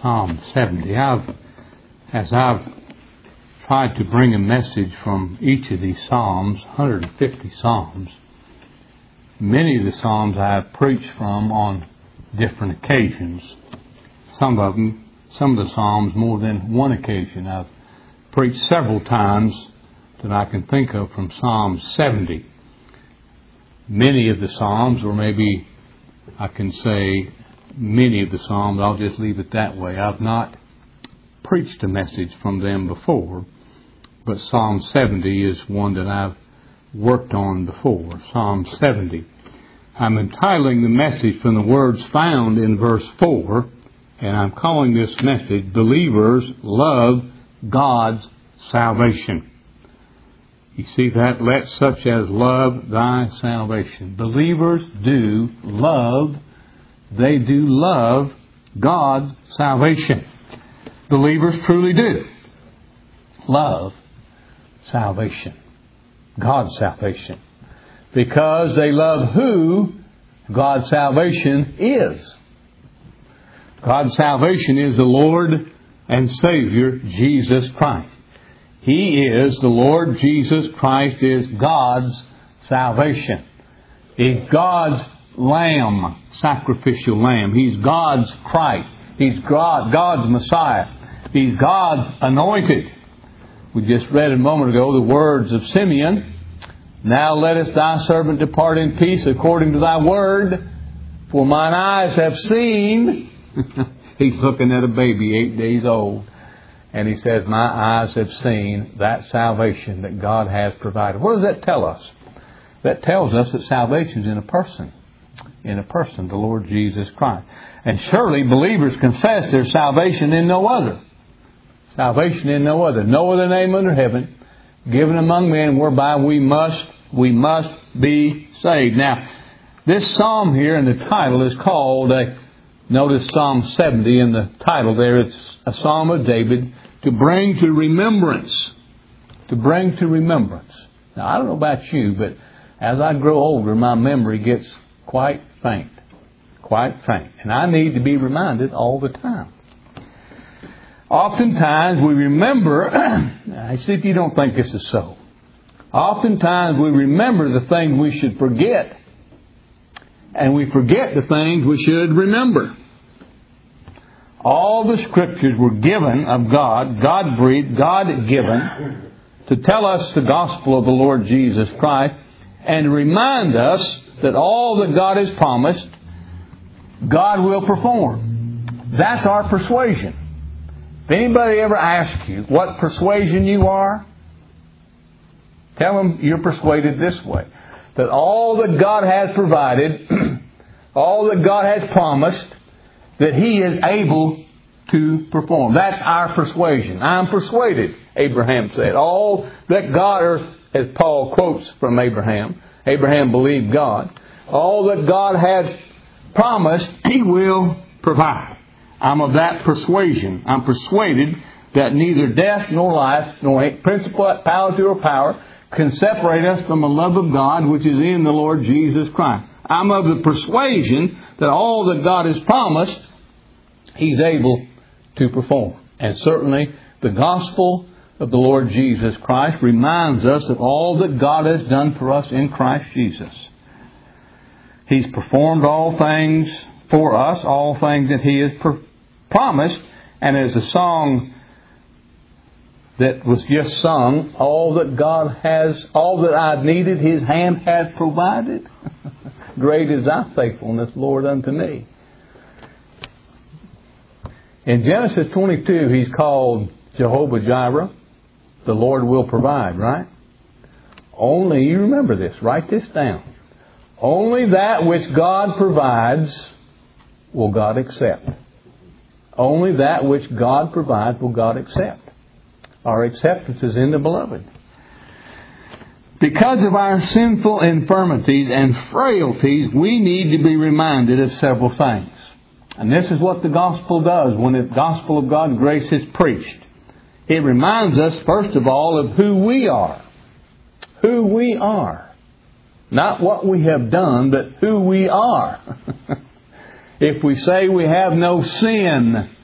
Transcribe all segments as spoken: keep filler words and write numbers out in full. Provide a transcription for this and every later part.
Psalm seventy. I've, as I've tried to bring a message from each of these Psalms, one hundred fifty Psalms, many of the Psalms I have preached from on different occasions. Some of them, some of the Psalms more than one occasion. I've preached several times that I can think of from Psalm seventy. Many of the Psalms, or maybe I can say many of the Psalms, I'll just leave it that way. I've not preached a message from them before, but Psalm seventy is one that I've worked on before. Psalm seventy. I'm entitling the message from the words found in verse four, and I'm calling this message, Believers Love God's Salvation. You see that? Let such as love thy salvation. Believers do love, they do love God's salvation. Believers truly do love salvation. God's salvation. Because they love who God's salvation is. God's salvation is the Lord and Savior, Jesus Christ. He is the Lord Jesus Christ is God's salvation. He's God's Lamb, sacrificial Lamb. He's God's Christ. He's God, God's Messiah. He's God's anointed. We just read a moment ago the words of Simeon. Now lettest thy servant depart in peace according to thy word, for mine eyes have seen. He's looking at a baby eight days old. And he says, my eyes have seen that salvation that God has provided. What does that tell us? That tells us that salvation is in a person. In a person, the Lord Jesus Christ. And surely believers confess their salvation in no other. Salvation in no other. No other name under heaven given among men whereby we must, we must be saved. Now, this psalm here in the title is called, uh, notice Psalm seventy in the title there. It's a psalm of David to bring to remembrance. To bring to remembrance. Now, I don't know about you, but as I grow older, my memory gets quite faint. Quite faint. And I need to be reminded all the time. Oftentimes we remember, I see if you don't think this is so. Oftentimes we remember the things we should forget. And we forget the things we should remember. All the Scriptures were given of God, God-breathed, God-given, to tell us the gospel of the Lord Jesus Christ and remind us that all that God has promised, God will perform. That's our persuasion. If anybody ever asks you what persuasion you are, tell them you're persuaded this way. That all that God has provided, all that God has promised, that He is able to perform. That's our persuasion. I'm persuaded, Abraham said. All that God, or as Paul quotes from Abraham, Abraham believed God. All that God had promised, He will provide. I'm of that persuasion. I'm persuaded that neither death nor life, nor principality or power, can separate us from the love of God which is in the Lord Jesus Christ. I'm of the persuasion that all that God has promised, He's able to perform. And certainly the gospel of the Lord Jesus Christ reminds us of all that God has done for us in Christ Jesus. He's performed all things for us, all things that He has per- promised. And as the song that was just sung, all that God has, all that I've needed, His hand has provided. Great is thy faithfulness, Lord, unto me. In Genesis twenty-two, He's called Jehovah Jireh. The Lord will provide, right? Only, you remember this, write this down. Only that which God provides will God accept. Only that which God provides will God accept. Our acceptance is in the Beloved. Because of our sinful infirmities and frailties, we need to be reminded of several things. And this is what the gospel does when the gospel of God's grace is preached. It reminds us, first of all, of who we are. Who we are. Not what we have done, but who we are. If we say we have no sin,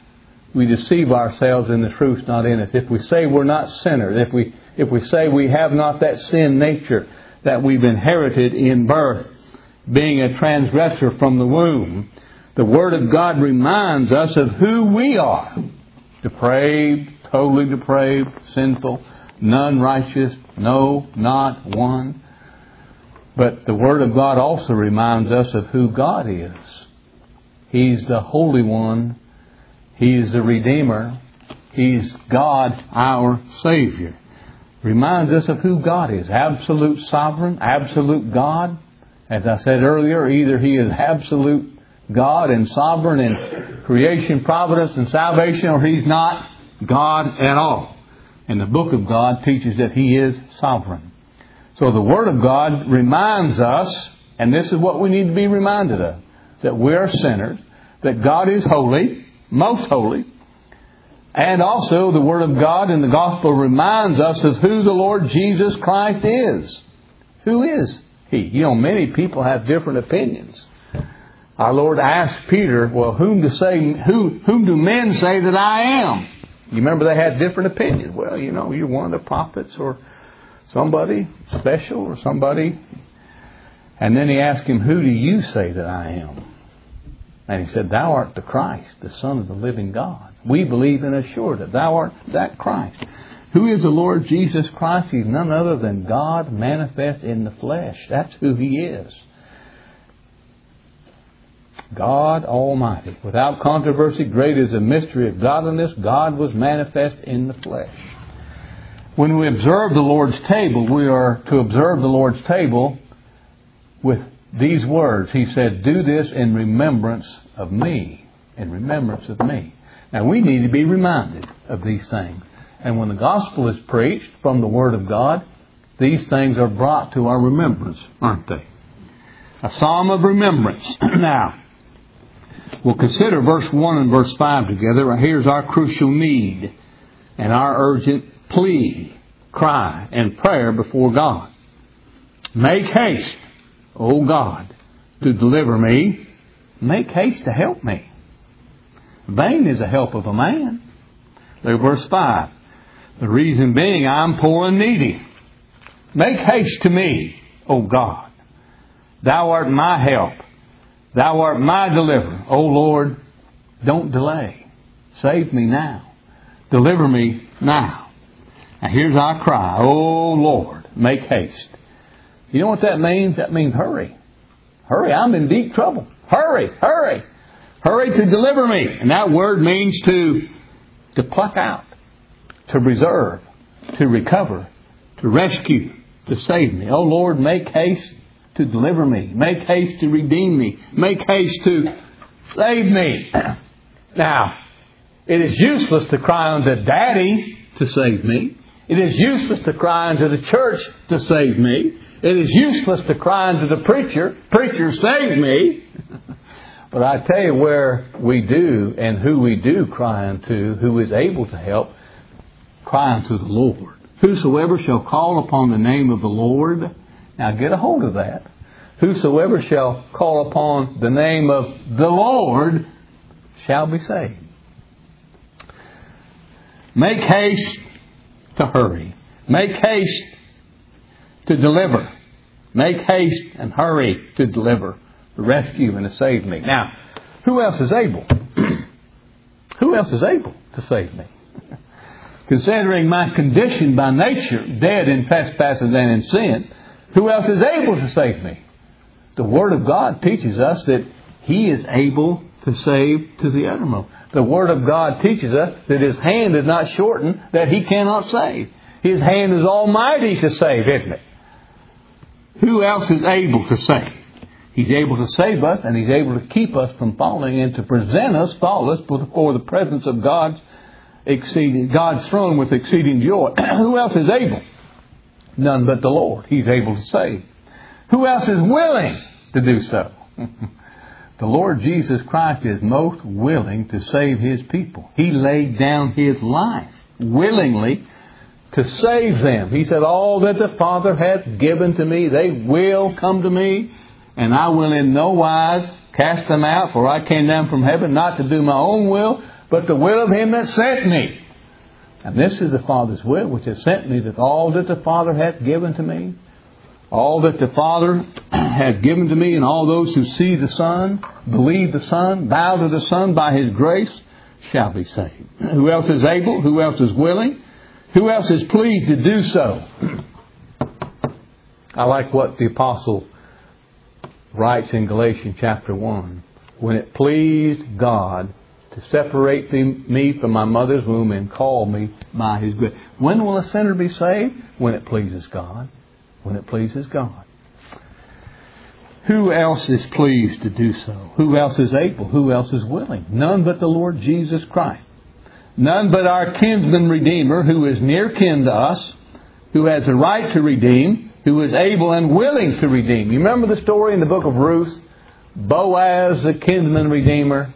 we deceive ourselves and the truth's not in us. If we say we're not sinners, if we if we say we have not that sin nature that we've inherited in birth, being a transgressor from the womb, the Word of God reminds us of who we are. Depraved, totally depraved, sinful, none righteous, no, not one. But the Word of God also reminds us of who God is. He's the Holy One. He's the Redeemer. He's God, our Savior. Reminds us of who God is. Absolute sovereign, absolute God. As I said earlier, either He is absolute God and sovereign in creation, providence, and salvation, or He's not God at all. And the book of God teaches that He is sovereign. So the Word of God reminds us, and this is what we need to be reminded of, that we are sinners, that God is holy, most holy, and also the Word of God in the Gospel reminds us of who the Lord Jesus Christ is. Who is He? You know, many people have different opinions. Our Lord asked Peter, well, whom to say, who, whom do men say that I am? You remember they had different opinions. Well, you know, you're one of the prophets or somebody special or somebody. And then He asked him, who do you say that I am? And He said, thou art the Christ, the Son of the living God. We believe and assure that thou art that Christ. Who is the Lord Jesus Christ? He's none other than God manifest in the flesh. That's who He is. God Almighty. Without controversy, great is the mystery of godliness. God was manifest in the flesh. When we observe the Lord's table, we are to observe the Lord's table with these words. He said, do this in remembrance of me. In remembrance of me. Now we need to be reminded of these things. And when the gospel is preached from the Word of God, these things are brought to our remembrance, aren't they? A psalm of remembrance. Now, we'll consider verse one and verse five together. Here's our crucial need and our urgent plea, cry, and prayer before God. Make haste, O God, to deliver me. Make haste to help me. Vain is the help of a man. Look at verse five. The reason being, I'm poor and needy. Make haste to me, O God. Thou art my help. Thou art my deliverer. O Lord, don't delay. Save me now. Deliver me now. Now here's our cry. O Lord, make haste. You know what that means? That means hurry. Hurry, I'm in deep trouble. Hurry, hurry. Hurry to deliver me. And that word means to, to pluck out, to preserve, to recover, to rescue, to save me. Oh Lord, make haste to deliver me. Make haste to redeem me. Make haste to save me. Now, it is useless to cry unto Daddy to save me. It is useless to cry unto the church to save me. It is useless to cry unto the preacher, preacher, save me. But I tell you where we do and who we do cry unto, who is able to help, cry unto the Lord. Whosoever shall call upon the name of the Lord, now get a hold of that. Whosoever shall call upon the name of the Lord shall be saved. Make haste to hurry. Make haste to deliver. Make haste and hurry to deliver, to rescue and to save me. Now, who else is able? Who else is able to save me? Considering my condition by nature, dead in trespasses and in sin, who else is able to save me? The Word of God teaches us that He is able to save to the uttermost. The Word of God teaches us that His hand is not shortened, that He cannot save. His hand is almighty to save, isn't it? Who else is able to save? He's able to save us, and He's able to keep us from falling and to present us faultless before the presence of God's exceeding God's throne with exceeding joy. Who else is able? None but the Lord. He's able to save. Who else is willing to do so? The Lord Jesus Christ is most willing to save His people. He laid down His life willingly to save them. He said, all that the Father hath given to me, they will come to me, and I will in no wise Cast them out, for I came down from heaven not to do my own will, but the will of Him that sent me. And this is the Father's will which has sent me, that all that the Father hath given to me, all that the Father hath given to me, and all those who see the Son, believe the Son, bow to the Son by His grace, shall be saved. Who else is able? Who else is willing? Who else is pleased to do so? I like what the Apostle writes in Galatians chapter one. When it pleased God to separate me from my mother's womb and call me by His grace. When will a sinner be saved? When it pleases God. When it pleases God. Who else is pleased to do so? Who else is able? Who else is willing? None but the Lord Jesus Christ. None but our kinsman Redeemer, who is near kin to us, who has the right to redeem, who is able and willing to redeem. You remember the story in the book of Ruth? Boaz, the kinsman Redeemer,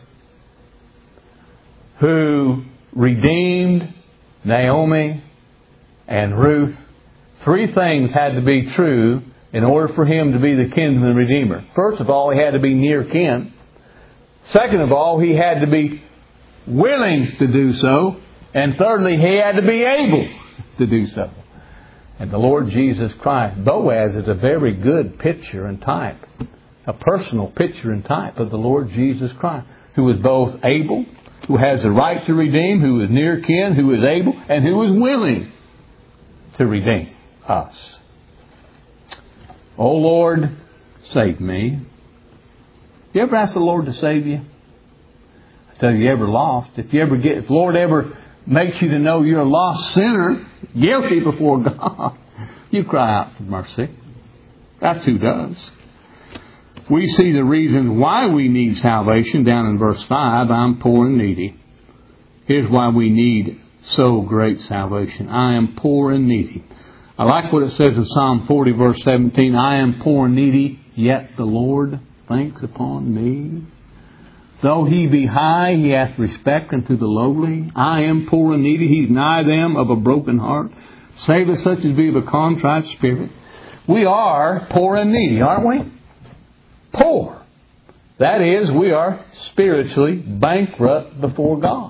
who redeemed Naomi and Ruth. Three things had to be true in order for him to be the kinsman Redeemer. First of all, he had to be near kin. Second of all, he had to be willing to do so. And thirdly, he had to be able to do so. And the Lord Jesus Christ, Boaz, is a very good picture and type, a personal picture and type of the Lord Jesus Christ, who is both able, who has the right to redeem, who is near kin, who is able, and who is willing to redeem us. Oh Lord, save me. You ever ask the Lord to save you? I tell you, you ever lost. If you ever get, if the Lord ever makes you to know you're a lost sinner, guilty before God, you cry out for mercy. That's who does. We see the reason why we need salvation down in verse five. I'm poor and needy. Here's why we need so great salvation. I am poor and needy. I like what it says in Psalm forty, verse seventeen. I am poor and needy, yet the Lord thinks upon me. Though He be high, He hath respect unto the lowly. I am poor and needy. He's nigh them of a broken heart. Save us such as be of a contrite spirit. We are poor and needy, aren't we? Poor. That is, we are spiritually bankrupt before God.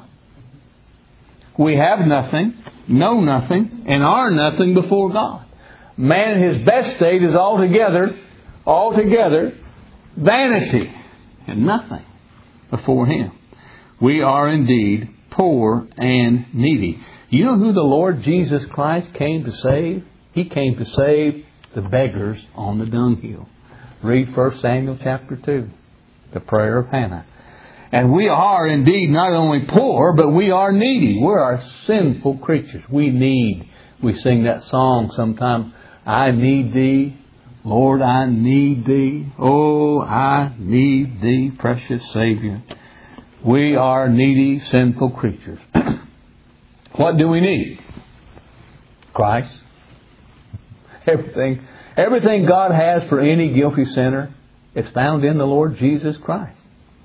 We have nothing, know nothing, and are nothing before God. Man in his best state is altogether, altogether vanity and nothing before Him. We are indeed poor and needy. You know who the Lord Jesus Christ came to save? He came to save the beggars on the dunghill. Read First Samuel chapter two, the prayer of Hannah. And we are indeed not only poor, but we are needy. We are sinful creatures. We need. We sing that song sometimes. I need Thee. Lord, I need Thee. Oh, I need Thee, precious Savior. We are needy, sinful creatures. What do we need? Christ. Everything, everything God has for any guilty sinner is found in the Lord Jesus Christ.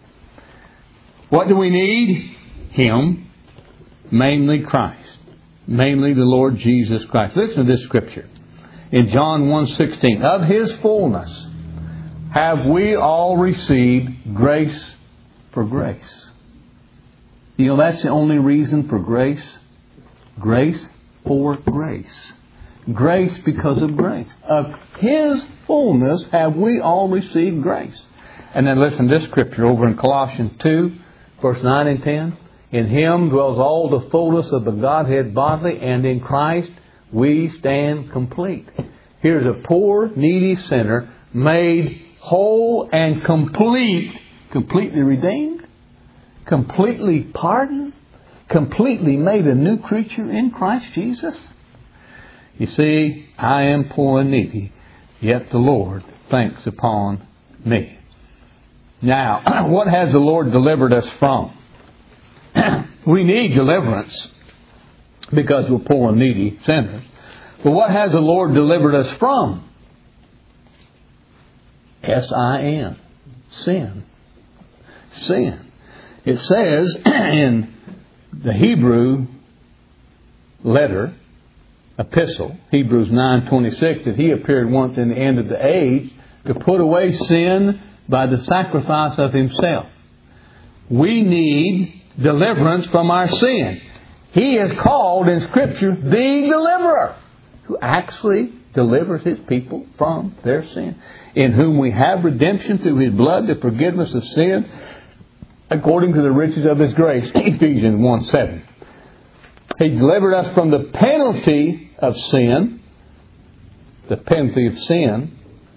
What do we need? Him, mainly Christ, mainly the Lord Jesus Christ. Listen to this scripture. In John one sixteen, of His fullness have we all received grace for grace. You know, that's the only reason for grace. Grace for grace. Grace because of grace. Of His fullness have we all received grace. And then listen to this scripture over in Colossians two, verse nine and ten. In Him dwells all the fullness of the Godhead bodily, and in Christ we stand complete. Here's a poor, needy sinner made whole and complete, completely redeemed, completely pardoned, completely made a new creature in Christ Jesus. You see, I am poor and needy, yet the Lord thinks upon me. Now, what has the Lord delivered us from? We need deliverance because we're poor and needy sinners. But what has the Lord delivered us from? S I N. Sin. Sin. It says in the Hebrew letter, epistle, Hebrews nine twenty-six, that He appeared once in the end of the age to put away sin by the sacrifice of Himself. We need deliverance from our sin. He is called in Scripture the deliverer, who actually delivers His people from their sin, in whom we have redemption through His blood, the forgiveness of sin, according to the riches of His grace. Ephesians one seven. He delivered us from the penalty of sin. The penalty of sin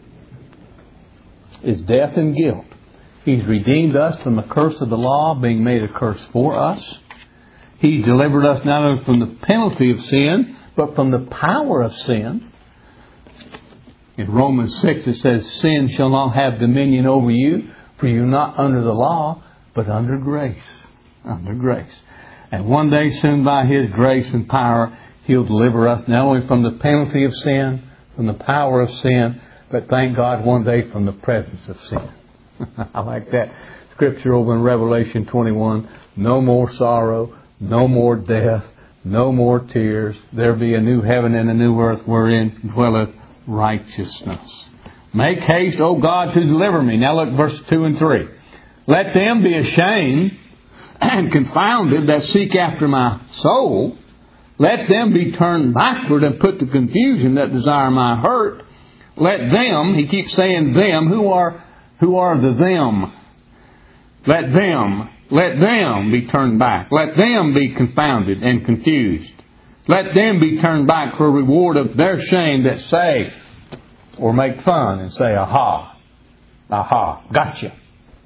is death and guilt. He's redeemed us from the curse of the law, being made a curse for us. He delivered us not only from the penalty of sin, but from the power of sin. In Romans six it says, sin shall not have dominion over you, for you're not under the law, but under grace. Under grace. And one day soon by His grace and power, He'll deliver us not only from the penalty of sin, from the power of sin, but thank God one day from the presence of sin. I like that scripture over in Revelation twenty-one. No more sorrow, no more death, no more tears. There be a new heaven and a new earth wherein dwelleth righteousness. Make haste, O God, to deliver me. Now look, verse two and three. Let them be ashamed and confounded that seek after my soul. Let them be turned backward and put to confusion that desire my hurt. Let them, he keeps saying them, who are who are the them? Let them, let them be turned back. Let them be confounded and confused. Let them be turned back for a reward of their shame that say, or make fun and say, aha, aha, gotcha.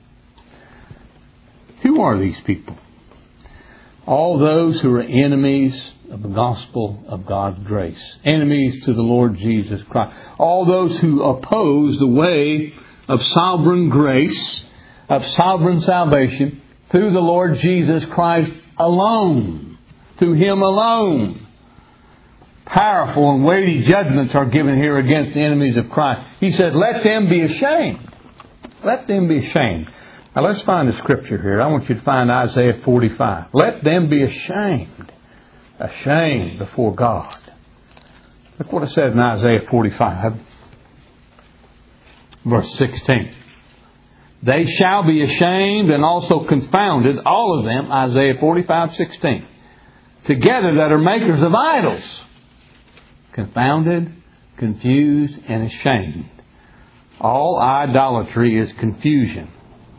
Who are these people? All those who are enemies of the gospel of God's grace. Enemies to the Lord Jesus Christ. All those who oppose the way of sovereign grace, of sovereign salvation, through the Lord Jesus Christ alone. Through Him alone. Powerful and weighty judgments are given here against the enemies of Christ. He says, let them be ashamed. Let them be ashamed. Now let's find the scripture here. I want you to find Isaiah forty-five. Let them be ashamed. Ashamed before God. Look what it says in Isaiah forty-five. Verse sixteen. They shall be ashamed and also confounded, all of them, Isaiah forty-five sixteen. Together that are makers of idols. Confounded, confused, and ashamed. All idolatry is confusion.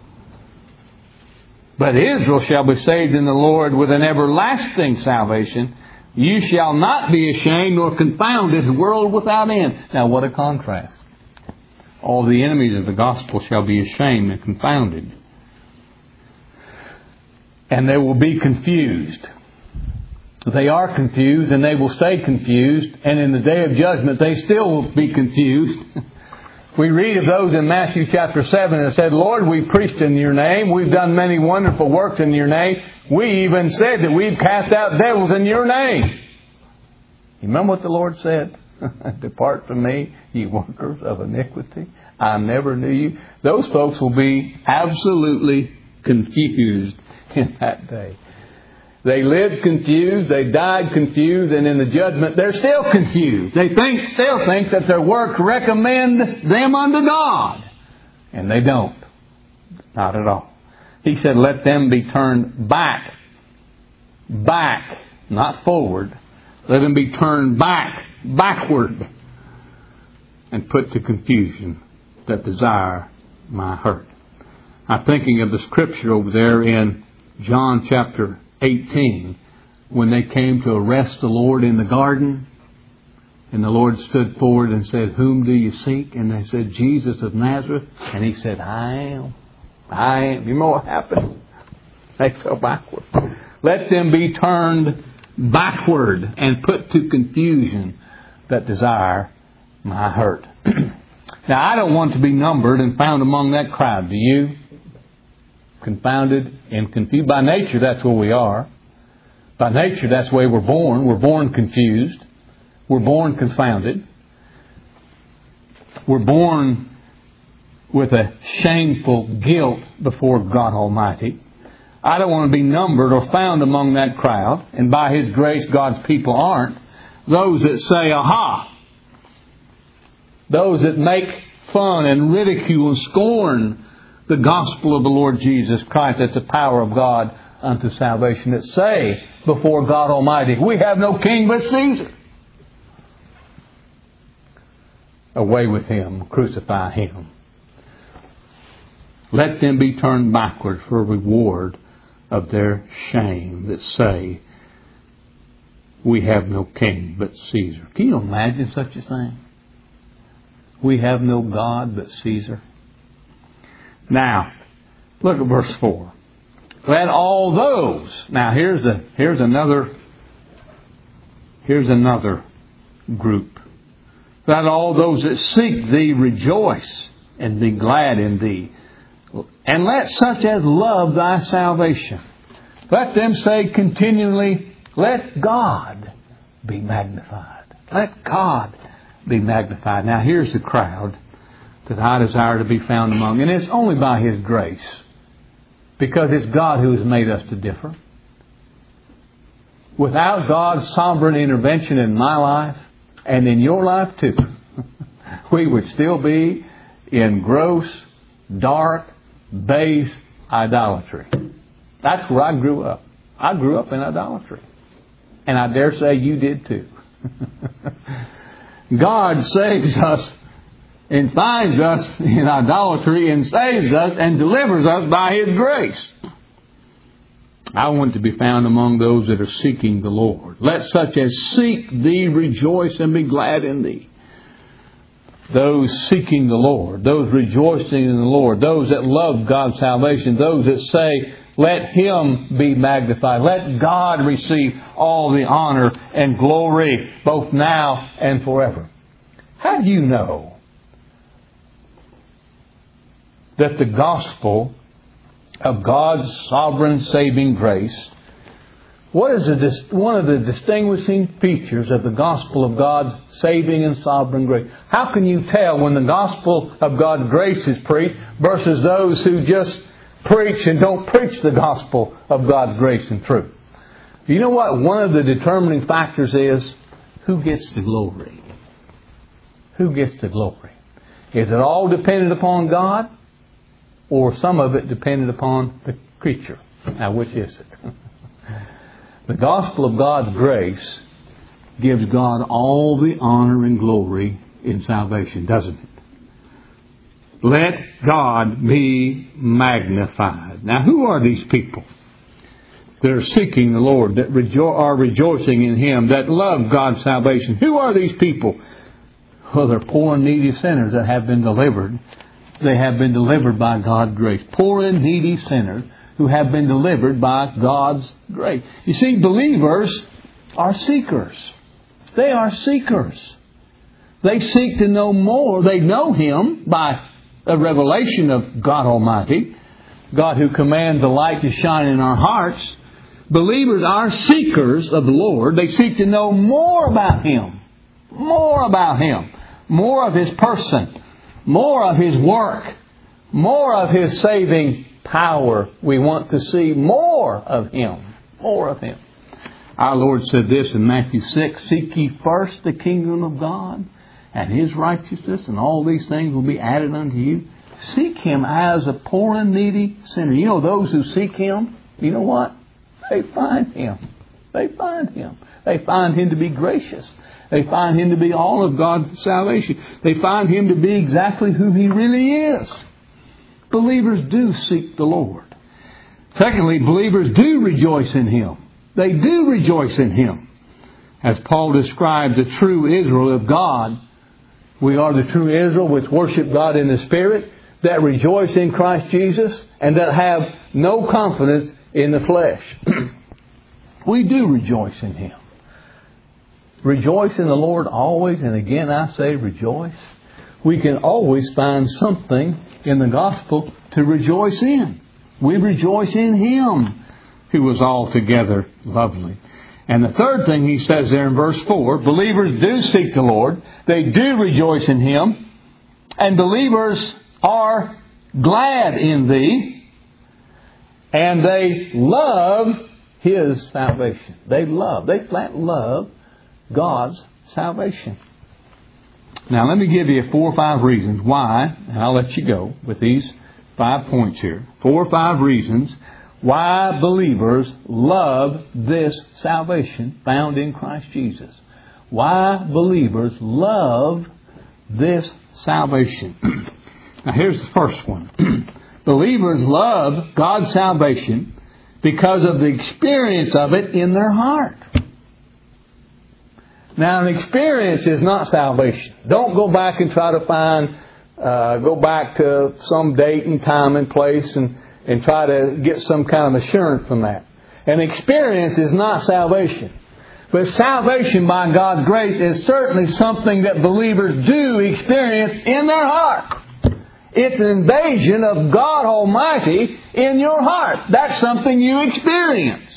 But Israel shall be saved in the Lord with an everlasting salvation. You shall not be ashamed nor confounded, world without end. Now what a contrast. All the enemies of the gospel shall be ashamed and confounded. And they will be confused. They are confused and they will stay confused. And in the day of judgment they still will be confused. We read of those in Matthew chapter seven that said, Lord, we preached in Your name. We've done many wonderful works in Your name. We even said that we've cast out devils in Your name. You remember what the Lord said? Depart from me, ye workers of iniquity. I never knew you. Those folks will be absolutely confused in that day. They lived confused, they died confused, and in the judgment they're still confused. They think, still think that their works recommend them unto God. And they don't. Not at all. He said, let them be turned back. Back. Not forward. Let them be turned back. Backward. And put to confusion that desire my hurt. I'm thinking of the scripture over there in John chapter eighteen, when they came to arrest the Lord in the garden, and the Lord stood forward and said, whom do you seek? And they said, Jesus of Nazareth. And He said, I am. I am. You know what happened? They fell backward. Let them be turned backward and put to confusion that desire my hurt. Now, I don't want to be numbered and found among that crowd. Do you? Confounded and confused. By nature, that's where we are. By nature, that's the way we're born. We're born confused. We're born confounded. We're born with a shameful guilt before God Almighty. I don't want to be numbered or found among that crowd. And by His grace, God's people aren't. Those that say, aha. Those that make fun and ridicule and scorn the gospel of the Lord Jesus Christ, that's the power of God unto salvation, that say before God Almighty, we have no king but Caesar. Away with him, crucify him. Let them be turned backward for a reward of their shame that say, we have no king but Caesar. Can you imagine such a thing? We have no God but Caesar. Now, look at verse four. Let all those. Now here's a here's another here's another group. Let all those that seek thee rejoice and be glad in thee. And let such as love thy salvation. Let them say continually, let God be magnified. Let God be magnified. Now here's the crowd that I desire to be found among. And it's only by His grace. Because it's God who has made us to differ. Without God's sovereign intervention in my life, and in your life too, we would still be in gross, dark, base idolatry. That's where I grew up. I grew up in idolatry. And I dare say you did too. God saves us and finds us in idolatry and saves us and delivers us by His grace. I want to be found among those that are seeking the Lord. Let such as seek thee rejoice and be glad in thee. Those seeking the Lord, those rejoicing in the Lord, those that love God's salvation, those that say, let Him be magnified. Let God receive all the honor and glory, both now and forever. How do you know that the gospel of God's sovereign saving grace, what is the, one of the distinguishing features of the gospel of God's saving and sovereign grace? How can you tell when the gospel of God's grace is preached versus those who just preach and don't preach the gospel of God's grace and truth? You know what one of the determining factors is? Who gets the glory? Who gets the glory? Is it all dependent upon God? Or some of it dependent upon the creature? Now, which is it? The gospel of God's grace gives God all the honor and glory in salvation, doesn't it? Let God be magnified. Now, who are these people that are seeking the Lord, that rejo- are rejoicing in Him, that love God's salvation? Who are these people? Well, they're poor and needy sinners that have been delivered. They have been delivered by God's grace. Poor and needy sinners who have been delivered by God's grace. You see, believers are seekers. They are seekers. They seek to know more. They know Him by a revelation of God Almighty, God who commands the light to shine in our hearts. Believers are seekers of the Lord. They seek to know more about Him. More about Him. More of His person. More of His work. More of His saving power. We want to see more of Him. More of Him. Our Lord said this in Matthew six, seek ye first the kingdom of God and His righteousness, and all these things will be added unto you. Seek Him as a poor and needy sinner. You know, those who seek Him, you know what? They find Him. They find Him. They find Him to be gracious. They find Him to be all of God's salvation. They find Him to be exactly who He really is. Believers do seek the Lord. Secondly, believers do rejoice in Him. They do rejoice in Him. As Paul described the true Israel of God, we are the true Israel which worship God in the Spirit, that rejoice in Christ Jesus, and that have no confidence in the flesh. We do rejoice in Him. Rejoice in the Lord always, and again I say rejoice. We can always find something in the gospel to rejoice in. We rejoice in Him who was altogether lovely. And the third thing he says there in verse four, believers do seek the Lord. They do rejoice in Him. And believers are glad in thee. And they love His salvation. They love, they flat love God's salvation. Now let me give you four or five reasons why, and I'll let you go with these five points here. Four or five reasons why believers love this salvation found in Christ Jesus. Why believers love this salvation. Now here's the first one. Believers love God's salvation because of the experience of it in their heart. Now, an experience is not salvation. Don't go back and try to find, uh, go back to some date and time and place and, and try to get some kind of assurance from that. An experience is not salvation. But salvation by God's grace is certainly something that believers do experience in their heart. It's an invasion of God Almighty in your heart. That's something you experience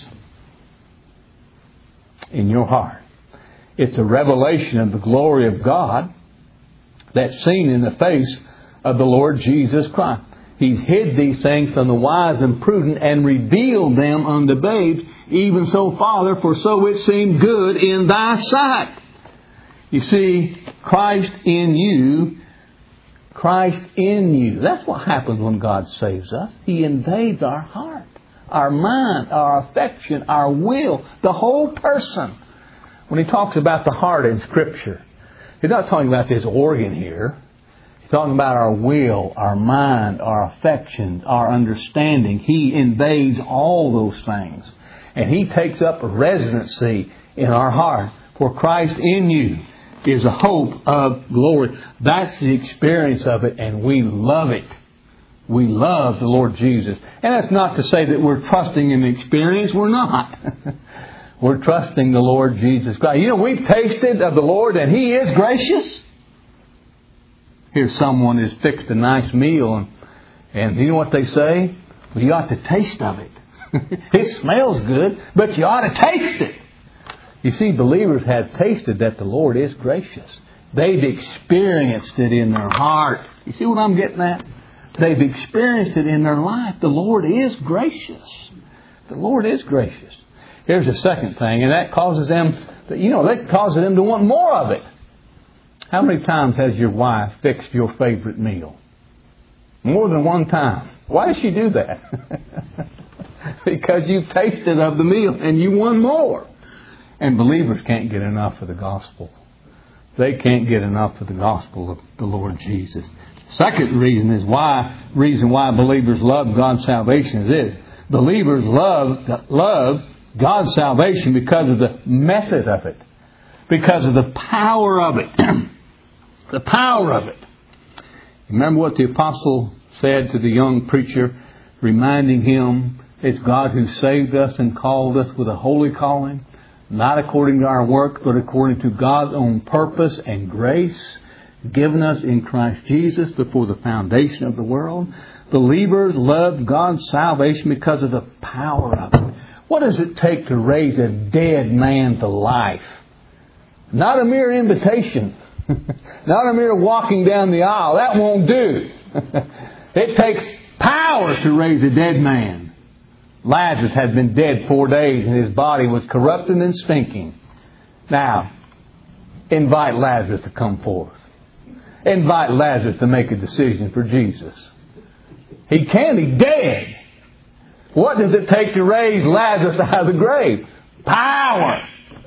in your heart. It's a revelation of the glory of God that's seen in the face of the Lord Jesus Christ. He's hid these things from the wise and prudent and revealed them unto babes. Even so, Father, for so it seemed good in thy sight. You see, Christ in you, Christ in you. That's what happens when God saves us. He invades our heart, our mind, our affection, our will, the whole person. When he talks about the heart in Scripture, he's not talking about this organ here. He's talking about our will, our mind, our affections, our understanding. He invades all those things. And He takes up a residency in our heart. For Christ in you is a hope of glory. That's the experience of it, and we love it. We love the Lord Jesus. And that's not to say that we're trusting in the experience. We're not. We're trusting the Lord Jesus Christ. You know, we've tasted of the Lord and He is gracious. Here's someone who's fixed a nice meal and, and you know what they say? Well, you ought to taste of it. It smells good, but you ought to taste it. You see, believers have tasted that the Lord is gracious. They've experienced it in their heart. You see what I'm getting at? They've experienced it in their life. The Lord is gracious. The Lord is gracious. Here's the second thing, and that causes them, you know, that causes them to want more of it. How many times has your wife fixed your favorite meal? More than one time. Why does she do that? Because you've tasted of the meal and you want more. And believers can't get enough of the gospel. They can't get enough of the gospel of the Lord Jesus. Second reason is why, reason why believers love God's salvation is this. Believers love, love God's salvation because of the method of it. Because of the power of it. The power of it. Remember what the apostle said to the young preacher, reminding him, it's God who saved us and called us with a holy calling, not according to our work, but according to God's own purpose and grace, given us in Christ Jesus before the foundation of the world. Believers love God's salvation because of the power of it. What does it take to raise a dead man to life? Not a mere invitation. Not a mere walking down the aisle. That won't do. It takes power to raise a dead man. Lazarus had been dead four days and his body was corrupted and stinking. Now, invite Lazarus to come forth. Invite Lazarus to make a decision for Jesus. He can't. He's dead. What does it take to raise Lazarus out of the grave? Power.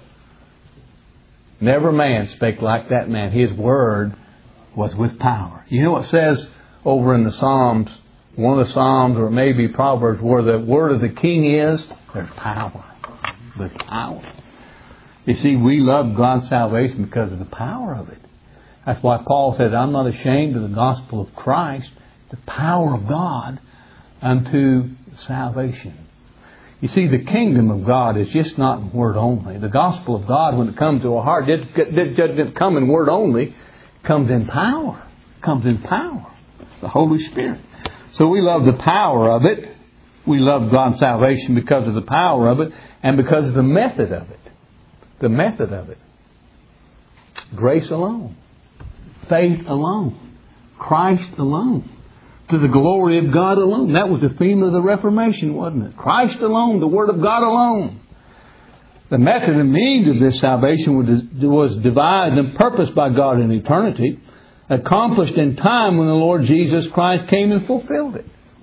Never man spake like that man. His word was with power. You know what it says over in the Psalms, one of the Psalms or maybe Proverbs, where the word of the king is? There's power. There's power. You see, we love God's salvation because of the power of it. That's why Paul said, I'm not ashamed of the gospel of Christ, the power of God unto salvation. You see, the kingdom of God is just not in word only. The gospel of God, when it comes to our heart, it doesn't come in word only. It comes in power. It comes in power. The Holy Spirit. So we love the power of it. We love God's salvation because of the power of it and because of the method of it. The method of it. Grace alone. Faith alone. Christ alone. To the glory of God alone. That was the theme of the Reformation, wasn't it? Christ alone, the Word of God alone. The method and means of this salvation was, was devised and purposed by God in eternity, accomplished in time when the Lord Jesus Christ came and fulfilled it.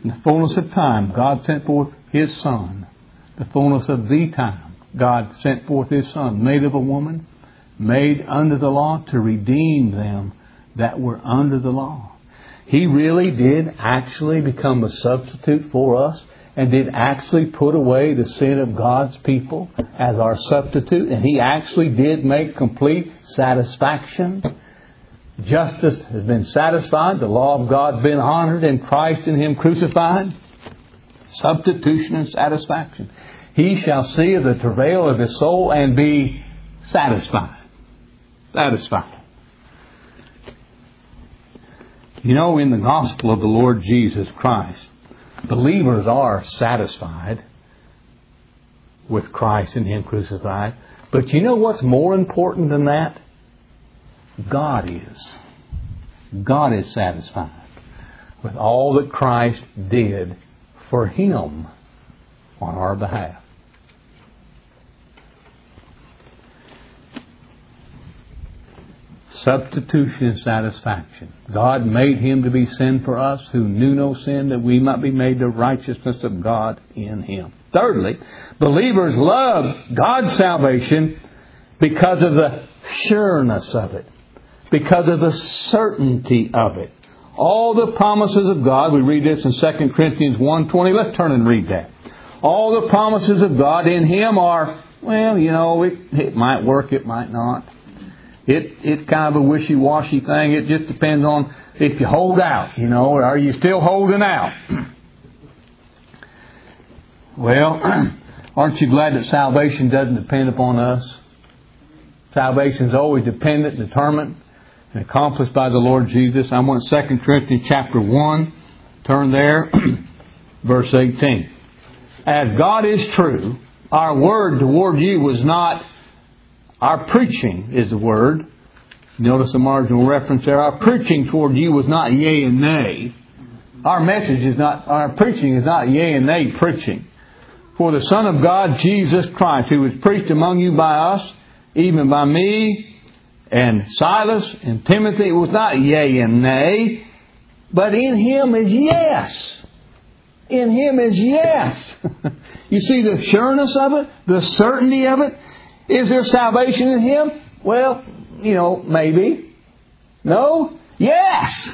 In the fullness of time, God sent forth His Son. The fullness of the time, God sent forth His Son, made of a woman, made under the law, to redeem them that were under the law. He really did actually become a substitute for us, and did actually put away the sin of God's people as our substitute. And He actually did make complete satisfaction. Justice has been satisfied. The law of God has been honored in Christ and Him crucified. Substitution and satisfaction. He shall see of the travail of His soul and be satisfied. Satisfied. You know, in the gospel of the Lord Jesus Christ, believers are satisfied with Christ and Him crucified. But you know what's more important than that? God is. God is satisfied with all that Christ did for Him on our behalf. Substitution and satisfaction. God made Him to be sin for us who knew no sin, that we might be made the righteousness of God in Him. Thirdly, believers love God's salvation because of the sureness of it. Because of the certainty of it. All the promises of God, we read this in Second Corinthians one twenty. Let's turn and read that. All the promises of God in Him are, well, you know, it, it might work, it might not. It It's kind of a wishy-washy thing. It just depends on if you hold out, you know, or are you still holding out? Well, aren't you glad that salvation doesn't depend upon us? Salvation is always dependent, determined, and accomplished by the Lord Jesus. I want Second Corinthians chapter one. Turn there, verse eighteen. As God is true, our word toward you was not... Our preaching is the word. Notice the marginal reference there. Our preaching toward you was not yea and nay. Our message is not, our preaching is not yea and nay preaching. For the Son of God, Jesus Christ, who was preached among you by us, even by me and Silas and Timothy, it was not yea and nay, but in Him is yes. In Him is yes. You see the sureness of it, the certainty of it. Is there salvation in Him? Well, you know, maybe. No? Yes!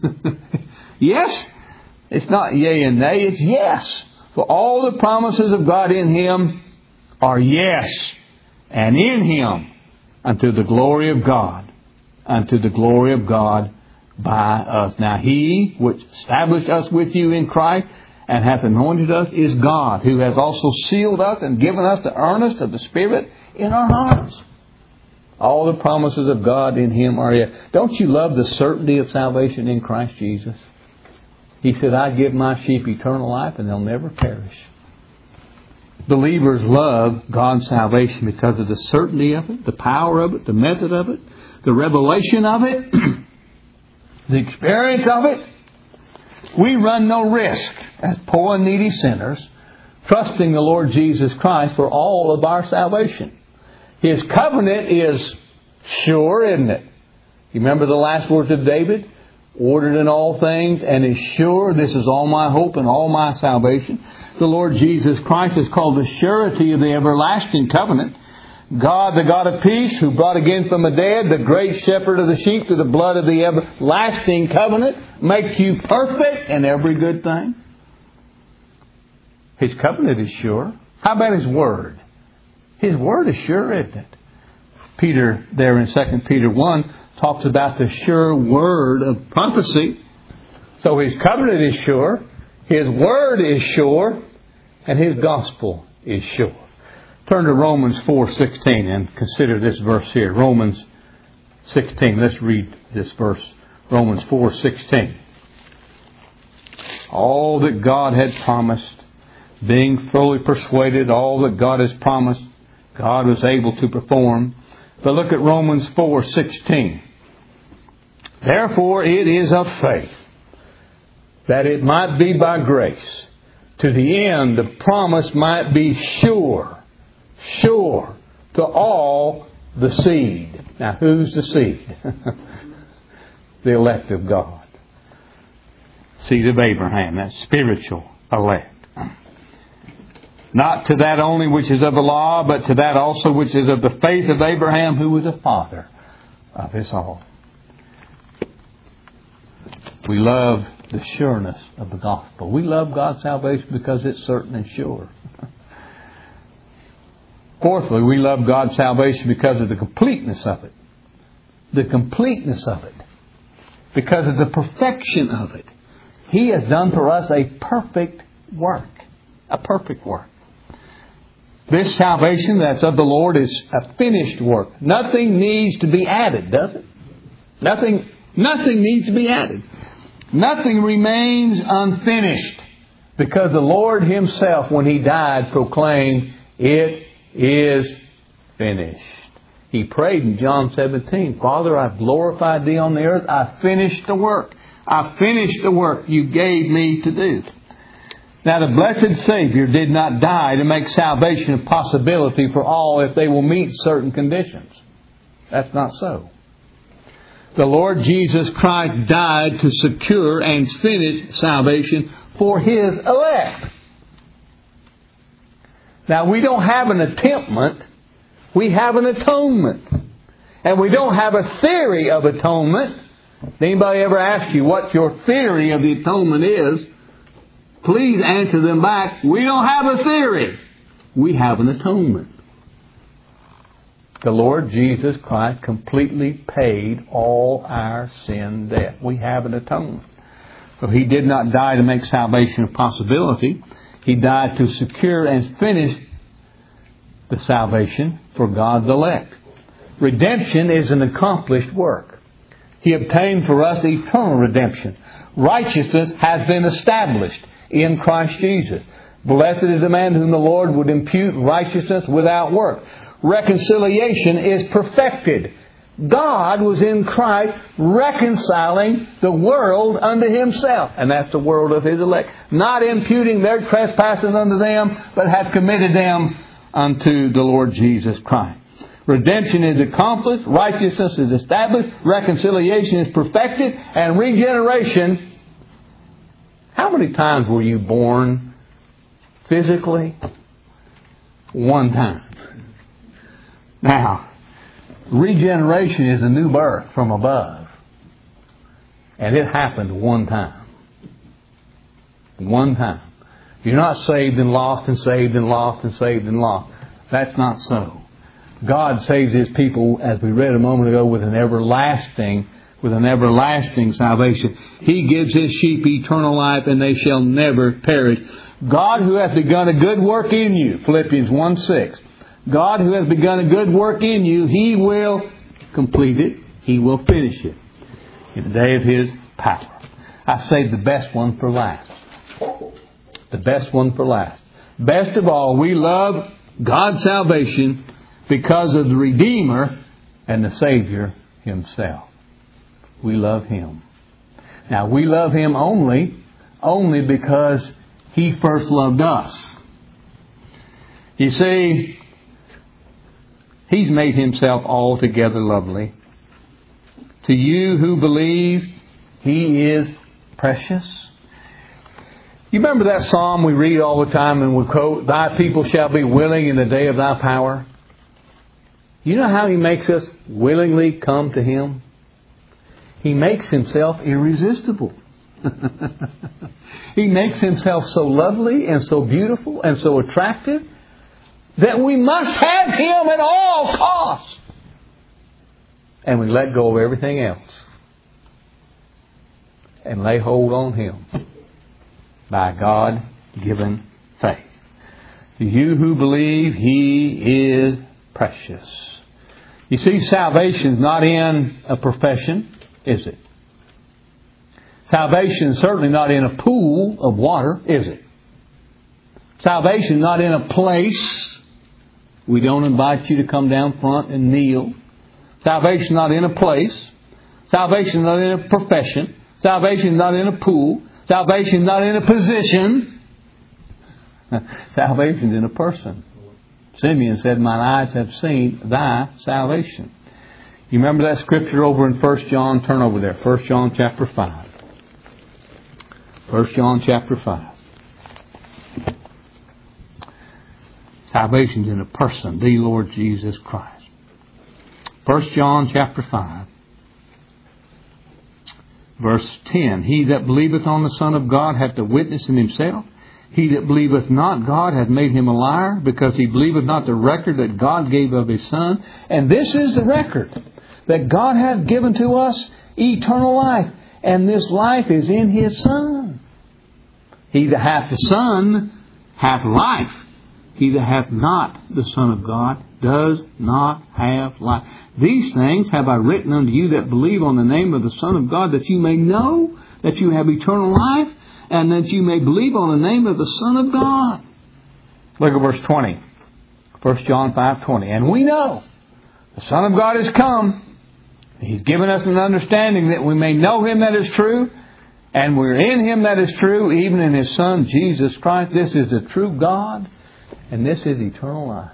Yes? It's not yea and nay, it's yes. For all the promises of God in Him are yes. And in Him unto the glory of God. Unto the glory of God by us. Now He which established us with you in Christ and hath anointed us is God, who has also sealed us and given us the earnest of the Spirit in our hearts. All the promises of God in Him are yes. Don't you love the certainty of salvation in Christ Jesus? He said, I give my sheep eternal life and they'll never perish. Believers love God's salvation because of the certainty of it, the power of it, the method of it, the revelation of it, the experience of it. We run no risk as poor and needy sinners trusting the Lord Jesus Christ for all of our salvation. His covenant is sure, isn't it? You remember the last words of David? Ordered in all things and is sure. This is all my hope and all my salvation. The Lord Jesus Christ is called the surety of the everlasting covenant. God, the God of peace, who brought again from the dead the great shepherd of the sheep through the blood of the everlasting covenant, make you perfect in every good thing. His covenant is sure. How about His word? His word is sure, isn't it? Peter, there in Second Peter one, talks about the sure word of prophecy. So His covenant is sure, His word is sure, and His gospel is sure. Turn to Romans four sixteen and consider this verse here. Romans sixteen. Let's read this verse. Romans four sixteen. All that God had promised, being fully persuaded, all that God has promised, God was able to perform. But look at Romans four sixteen. Therefore it is of faith, that it might be by grace, to the end the promise might be sure, sure to all the seed. Now who's the seed? The elect of God. seed of Abraham, that spiritual elect. Not to that only which is of the law, but to that also which is of the faith of Abraham, who was the father of us all. We love the sureness of the gospel. We love God's salvation because it's certain and sure. Fourthly, we love God's salvation because of the completeness of it. The completeness of it. Because of the perfection of it. He has done for us a perfect work. A perfect work. This salvation that's of the Lord is a finished work. Nothing needs to be added, does it? Nothing, nothing needs to be added. Nothing remains unfinished. Because the Lord Himself, when He died, proclaimed, "It is finished." He prayed in John seventeen, "Father, I've glorified Thee on the earth. I've finished the work. I've finished the work You gave me to do." Now, the blessed Savior did not die to make salvation a possibility for all if they will meet certain conditions. That's not so. The Lord Jesus Christ died to secure and finish salvation for His elect. Now, we don't have an atonement. We have an atonement. And we don't have a theory of atonement. Anybody ever ask you what your theory of the atonement is? Please answer them back. We don't have a theory. We have an atonement. The Lord Jesus Christ completely paid all our sin debt. We have an atonement. So He did not die to make salvation a possibility. He died to secure and finish the salvation for God's elect. Redemption is an accomplished work. He obtained for us eternal redemption. Righteousness has been established in Christ Jesus. Blessed is the man whom the Lord would impute righteousness without work. Reconciliation is perfected. God was in Christ reconciling the world unto Himself. And that's the world of His elect. Not imputing their trespasses unto them, but have committed them unto the Lord Jesus Christ. Redemption is accomplished. Righteousness is established. Reconciliation is perfected. And regeneration. How many times were you born physically? One time. Now, regeneration is a new birth from above. And it happened one time. One time. You're not saved and lost and saved and lost and saved and lost. That's not so. God saves His people, as we read a moment ago, with an everlasting, with an everlasting salvation. He gives His sheep eternal life, and they shall never perish. God who hath begun a good work in you, Philippians one six. God who has begun a good work in you, He will complete it. He will finish it in the day of His power. I saved the best one for last. The best one for last. Best of all, we love God's salvation because of the Redeemer and the Savior Himself. We love Him. Now, we love Him only, only because He first loved us. You see, He's made Himself altogether lovely. To you who believe, He is precious. You remember that psalm we read all the time and we quote, "Thy people shall be willing in the day of Thy power." You know how He makes us willingly come to Him? He makes Himself irresistible. He makes Himself so lovely and so beautiful and so attractive that we must have Him at all costs. And we let go of everything else and lay hold on Him by God-given faith. To you who believe, He is precious. You see, salvation is not in a profession, is it? Salvation is certainly not in a pool of water, is it? Salvation is not in a place. We don't invite you to come down front and kneel. Salvation is not in a place. Salvation is not in a profession. Salvation is not in a pool. Salvation is not in a position. Salvation is in a person. Simeon said, "Mine eyes have seen Thy salvation." You remember that scripture over in First John? Turn over there. First John chapter five. First John chapter five. Salvation's in a person, the Lord Jesus Christ. First John chapter five. Verse ten. He that believeth on the Son of God hath the witness in himself. He that believeth not God hath made him a liar, because he believeth not the record that God gave of his Son. And this is the record, that God hath given to us eternal life, and this life is in his Son. He that hath the Son hath life. He that hath not the Son of God does not have life. These things have I written unto you that believe on the name of the Son of God, that you may know that you have eternal life, and that you may believe on the name of the Son of God. Look at verse twenty. First John five twenty. And we know the Son of God is come. He's given us an understanding that we may know Him that is true, and we're in Him that is true, even in His Son, Jesus Christ. This is the true God, and this is eternal life.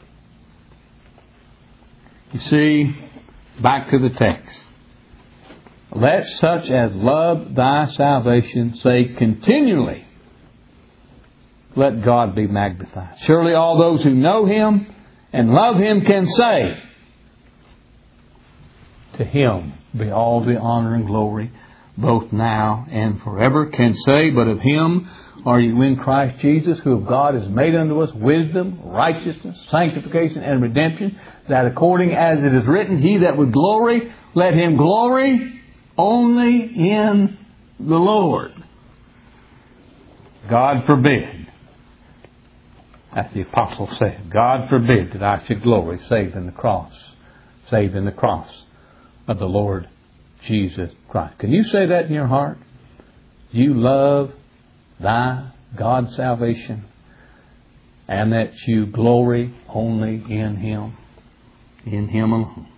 You see, back to the text. Let such as love thy salvation say continually, let God be magnified. Surely all those who know Him and love Him can say, to Him be all the honor and glory, both now and forever. Can say, but of Him are you in Christ Jesus, who of God is made unto us wisdom, righteousness, sanctification, and redemption, that according as it is written, he that would glory, let him glory only in the Lord. God forbid. As the apostle said, God forbid that I should glory save in the cross, save in the cross of the Lord Jesus Christ. Can you say that in your heart? You love thy God's salvation, and that you glory only in Him, in Him alone.